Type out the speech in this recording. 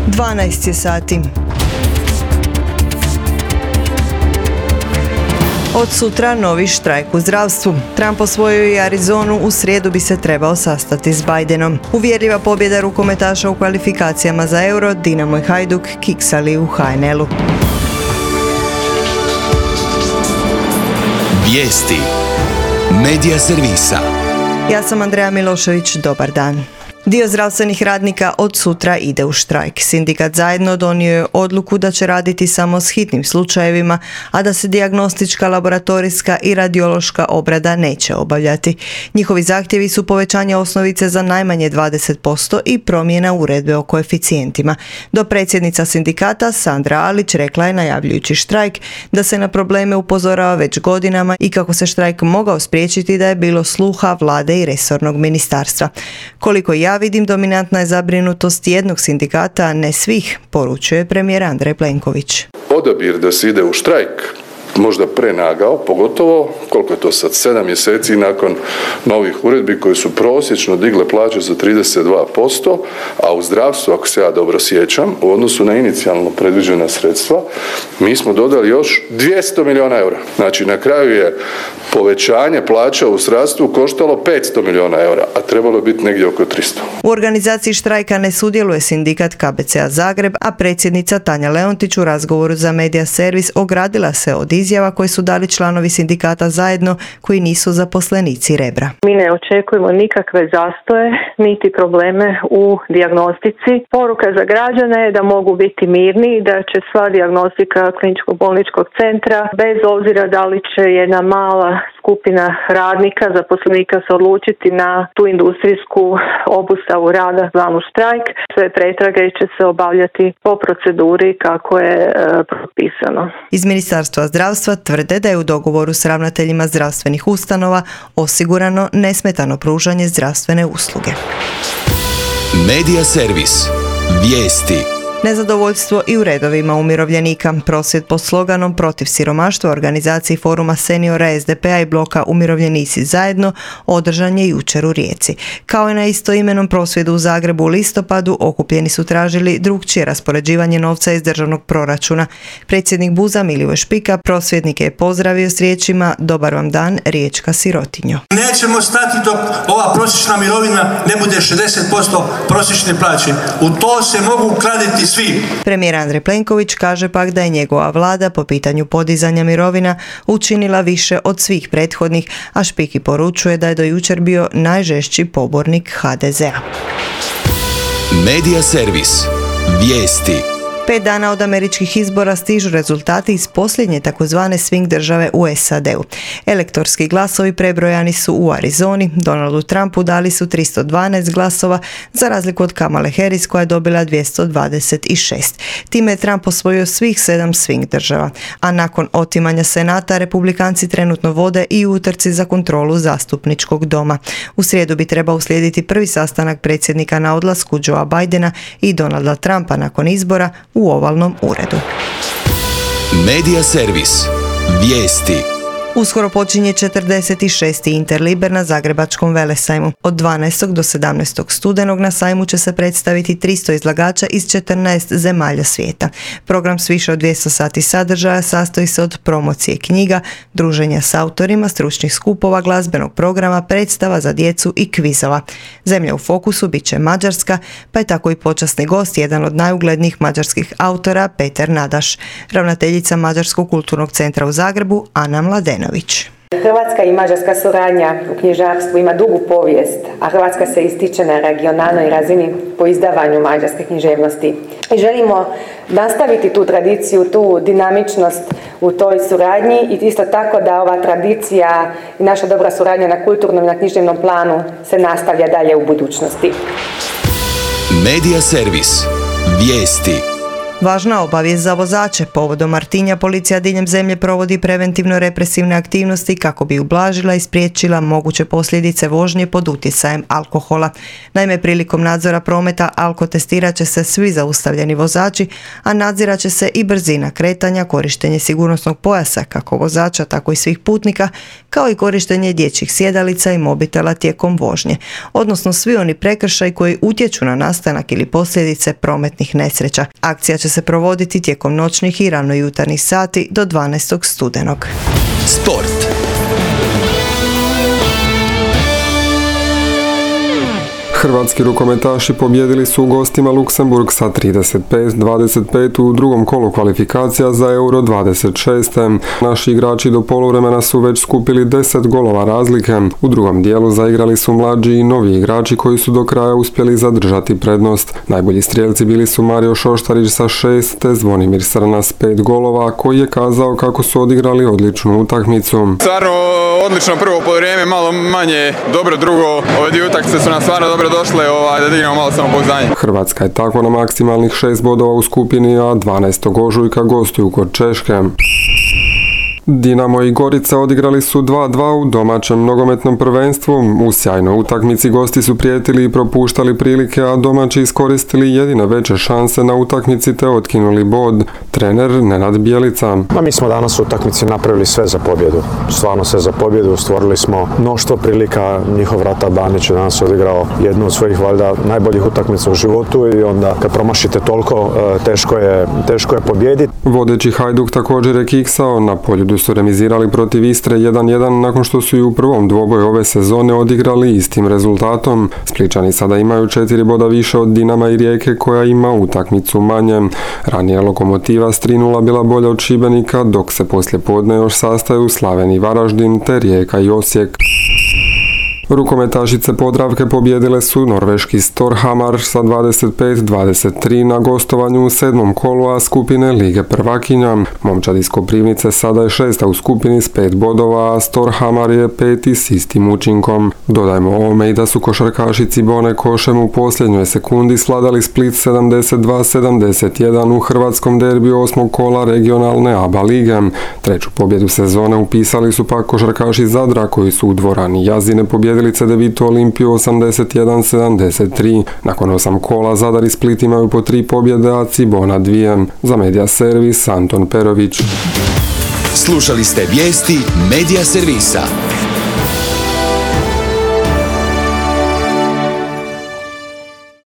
12 je sati. Od sutra novi štrajk u zdravstvu. Trump osvojio i Arizonu, u srijedu bi se trebao sastati s Bidenom. Uvjerljiva pobjeda rukometaša u kvalifikacijama za Euro, Dinamo i Hajduk kiksali u HNL-u. Vijesti Medija servisa. Ja sam Andreja Milošević, dobar dan. Dio zdravstvenih radnika od sutra ide u štrajk. Sindikat Zajedno donio je odluku da će raditi samo s hitnim slučajevima, a da se dijagnostička, laboratorijska i radiološka obrada neće obavljati. Njihovi zahtjevi su povećanje osnovice za najmanje 20% i promjena uredbe o koeficijentima. Dopredsjednica sindikata Sandra Alić rekla je, najavljujući štrajk, da se na probleme upozorava već godinama i kako se štrajk mogao spriječiti da je bilo sluha vlade i resornog ministarstva. Koliko ja vidim, dominantna je zabrinutost jednog sindikata, a ne svih, poručuje premijer Andrej Plenković. Odabir da se ide u štrajk možda prenagao, pogotovo, koliko je to sad, 7 mjeseci nakon novih uredbi koje su prosječno digle plaće za 32%, a u zdravstvu, ako se ja dobro sjećam, u odnosu na inicijalno predviđena sredstva, mi smo dodali još 200 milijuna eura. Znači, na kraju je povećanje plaća u zdravstvu koštalo 500 milijuna eura, a trebalo je biti negdje oko 300. U organizaciji štrajka ne sudjeluje sindikat KBC-a Zagreb, a predsjednica Tanja Leontić u razgovoru za Medija servis ogradila se od izjava koje su dali članovi sindikata Zajedno koji nisu zaposlenici Rebra. Mi ne očekujemo nikakve zastoje niti probleme u dijagnostici. Poruka za građane je da mogu biti mirni i da će sva dijagnostika kliničko-bolničkog centra, bez obzira da li će jedna mala skupina radnika, zaposlenika se odlučiti na tu industrijsku obustavu rada, zvanu štrajk, sve pretrage će se obavljati po proceduri kako je propisano. Iz Ministarstva zdravstva tvrde da je u dogovoru s ravnateljima zdravstvenih ustanova osigurano nesmetano pružanje zdravstvene usluge. Medija servis. Vijesti. Nezadovoljstvo i u redovima umirovljenika. Prosvjed pod sloganom protiv siromaštva organizaciji foruma seniora SDP-a i bloka Umirovljenici Zajedno održan je jučer u Rijeci. Kao i na istoimenom prosvjedu u Zagrebu u listopadu, okupljeni su tražili drukčije raspoređivanje novca iz državnog proračuna. Predsjednik BUZ-a Milivoj Špika prosvjednike je pozdravio s riječima: dobar vam dan, riječka sirotinjo. Nećemo stati dok ova prosječna mirovina ne bude 60% prosječne plaće. U to se mogu ukladiti svi. Premijer Andrej Plenković kaže pak da je njegova vlada po pitanju podizanja mirovina učinila više od svih prethodnih, a Špiki poručuje da je do jučer bio najžešći pobornik HDZ-a. Medija servis. Vijesti. 5 dana od američkih izbora stižu rezultati iz posljednje takozvane swing države u SAD-u. Elektorski glasovi prebrojani su u Arizoni. Donaldu Trumpu dali su 312 glasova, za razliku od Kamale Harris koja je dobila 226. Time je Trump osvojio svih 7 swing država. A nakon otimanja Senata, republikanci trenutno vode i u utrci za kontrolu zastupničkog doma. U srijedu bi trebao uslijediti prvi sastanak predsjednika na odlasku Joea Bidena i Donalda Trumpa nakon izbora u Ovalnom uredu. Medija servis. Vijesti. Uskoro počinje 46. Interliber na Zagrebačkom velesajmu. Od 12. do 17. studenog na sajmu će se predstaviti 300 izlagača iz 14 zemalja svijeta. Program s više od 200 sati sadržaja sastoji se od promocije knjiga, druženja s autorima, stručnih skupova, glazbenog programa, predstava za djecu i kvizova. Zemlja u fokusu bit će Mađarska, pa je tako i počasni gost jedan od najuglednijih mađarskih autora, Peter Nadaš. Ravnateljica Mađarskog kulturnog centra u Zagrebu, Ana Mladenović. Hrvatska i mađarska suradnja u knjižarstvu ima dugu povijest, a Hrvatska se ističe na regionalnoj razini po izdavanju mađarske književnosti. I želimo nastaviti tu tradiciju, tu dinamičnost u toj suradnji i isto tako da ova tradicija i naša dobra suradnja na kulturnom i na književnom planu se nastavlja dalje u budućnosti. Medija servis. Vijesti. Važna obavijest za vozače. Povodom Martinja policija diljem zemlje provodi preventivno represivne aktivnosti kako bi ublažila i spriječila moguće posljedice vožnje pod utjecajem alkohola. Naime, prilikom nadzora prometa alkotestirat će se svi zaustavljeni vozači, a nadzirat će se i brzina kretanja, korištenje sigurnosnog pojasa kako vozača tako i svih putnika, kao i korištenje dječjih sjedalica i mobitela tijekom vožnje, odnosno svi oni prekršaji koji utječu na nastanak ili posljedice prometnih nesreća. Akcija će se provoditi tijekom noćnih i ranojutarnjih sati do 12. studenog. Sport. Hrvatski rukometaši pobijedili su u gostima Luksemburg sa 35-25 u drugom kolu kvalifikacija za Euro 26. Naši igrači do poluvremena su već skupili 10 golova razlike. U drugom dijelu zaigrali su mlađi i novi igrači koji su do kraja uspjeli zadržati prednost. Najbolji strijelci bili su Mario Šoštarić sa 6 te Zvonimir Srna s 5 golova, koji je kazao kako su odigrali odličnu utakmicu. Stvarno odlično prvo poluvrijeme, malo manje dobro drugo. Ove dvije utakmice su nam stvarno dobro došle da dignemo malo samopouzdanje. Hrvatska je tako na maksimalnih 6 bodova u skupini, a 12. ožujka gostuju kod Češke. Dinamo i Gorica odigrali su 2-2 u domaćem nogometnom prvenstvu. U sjajnoj utakmici gosti su prijetili i propuštali prilike, a domaći iskoristili jedine veće šanse na utakmici te otkinuli bod. Trener Nenad Bjelica. Mi smo danas u utakmici napravili sve za pobjedu. Stvarno sve za pobjedu. Stvorili smo mnoštvo prilika. Njihov Rata Banić je danas odigrao jednu od svojih valjda najboljih utakmica u životu i onda kad promašite toliko teško je pobijediti. Vodeći Hajduk također je kiksao. Na Poljudu su remizirali protiv Istre 1-1 nakon što su i u prvom dvoboju ove sezone odigrali istim rezultatom. Spličani sada imaju 4 boda više od Dinama i Rijeke koja ima utakmicu manje. Ranije Lokomotiva s 3-0 bila bolja od Šibenika, dok se poslije podne još sastaju Slaven i Varaždin te Rijeka i Osijek. Rukometašice Podravke pobijedile su norveški Storhamar sa 25-23 na gostovanju u 7. kolu A skupine Lige prvakinja. Momčad iz Koprivnice sada je 6. u skupini s 5 bodova, a Storhamar je 5. s istim učinkom. Dodajmo ovome i da su košarkaši Cibone Košem u posljednjoj sekundi svladali Split 72-71 u hrvatskom derbiju 8. kola regionalne ABA lige. Treću pobjedu sezone upisali su pak košarkaši Zadra koji su u dvorani Jazine pobijedili Cedevitu Olimpiju 81-73. Nakon 8 kola Zadar i Split imaju po 3 pobjede, a Cibona 2. Za Media Servis Anton Perović. Slušali ste vijesti Media Servisa.